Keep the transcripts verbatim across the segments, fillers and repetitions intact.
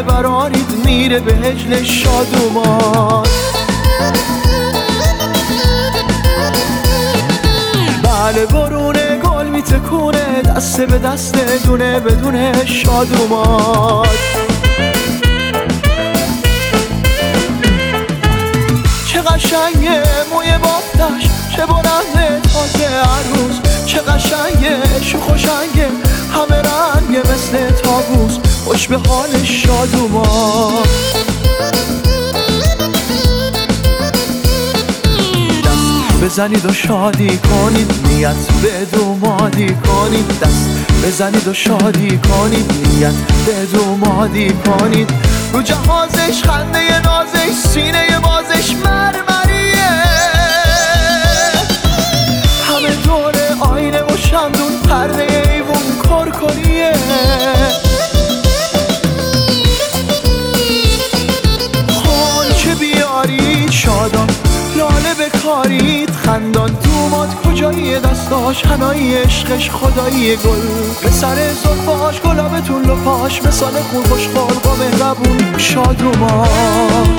ببرانید میره به هجل شادومان. بله برونه گل میتکونه دست به دست دونه بدونه شادومان. چه قشنگه موی بافتش چه بلنده تازه عروس، چه قشنگه شوخ و شنگه همه رنگه مثل طاووس خوش به حال شادومان. دست بزنید و شادی کنید نیت به دومادی کنید، دست بزنید و شادی کنید نیت به دومادی کنید. رو جهازش خنده نازش سینه بازش مرمریه، همه دور آینه و شمدون پرده ایوون کرکریه. خانچه بیارید شادان لاله بکارید خندان، دوماد کجایی دستاش هنایی عشقش خدایی گل به سر زلفاش گلابتون لپاش مثال خون خوش خلق و مهربون شادومان.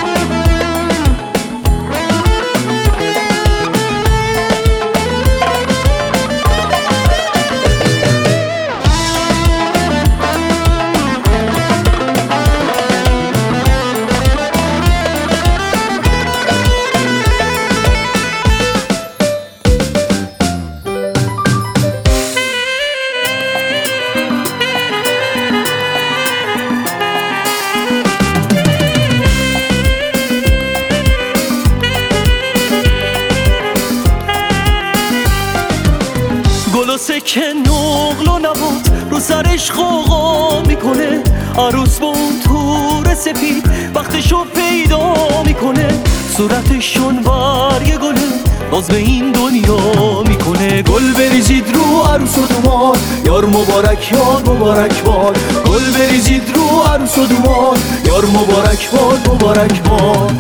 گل و سکه نقل و نبات رو سرش غوغا میکنه، عروس با اون تور سپید وقتشو پیدا میکنه. صورتشون برگ گله باز به این دنیا میکنه. گل بریزید رو عروس و دومان یار مبارک یار مبارک باد. گل بریزید رو عروس و دومان یار مبارک باد مبارک باد.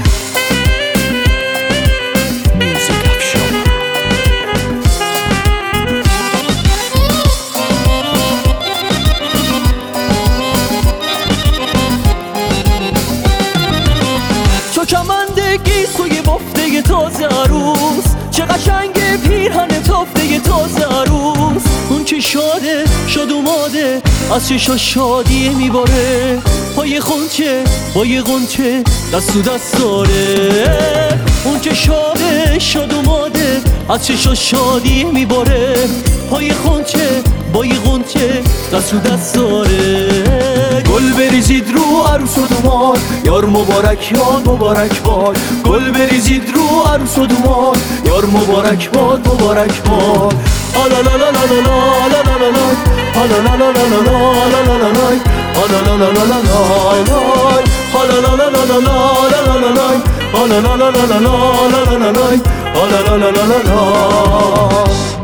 کمندگی سوی بفته تازه عروس، چه قشنگ پیرهن تافته تازه عروس. اون که شاده شاد اوماده از چشا شادی میباره، پای خونچه پای غنچه دست و دست داره. اون که شاده شاد اوماده از چشا شادی میباره، پای خونچه پای غنچه دست و دست داره. گل بریزید رو عروس و دومان یار مبارک یار مبارک باد. گل بریزید رو عروس و دومان یار مبارک باد مبارک باد. آلا لا لا لا لا لا لا لا لا آلا لا لا لا لا لا لا لا آلا لا لا لا لا لا آلا لا لا لا لا لا لا لا آلا لا لا لا لا لا لا لا آلا لا لا لا لا لا